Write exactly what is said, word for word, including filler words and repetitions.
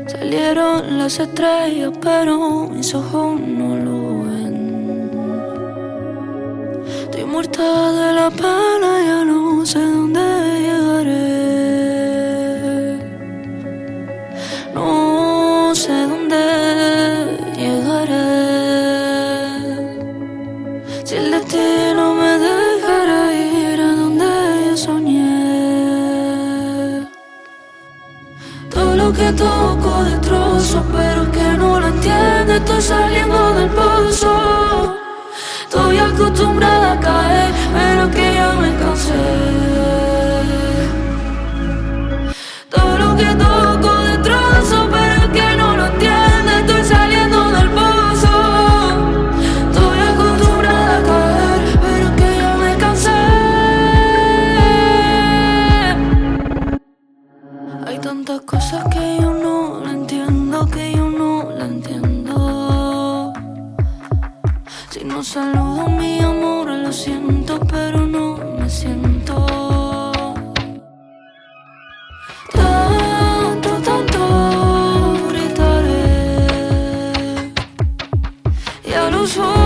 Salieron las estrellas, pero mis ojos no lo ven. Estoy muerta de la pena, ya no sé dónde llegaré. No sé dónde llegaré. Si el destino me dejara ir a donde yo soñé. Todo lo que toco destrozo, pero es que no lo entiendo. Estoy saliendo del pozo. Estoy acostumbrada a caer, pero es que ya me cansé. Todo lo que toco destrozo, pero es que no lo entiendo. Estoy saliendo del pozo. Estoy acostumbrada a caer, pero es que ya me cansé. Hay tantas cosas que yo no la entiendo, que yo no la entiendo. Si no saludo mi amor, lo siento, pero no me siento. Tanto, tanto gritaré. Ya lo soy.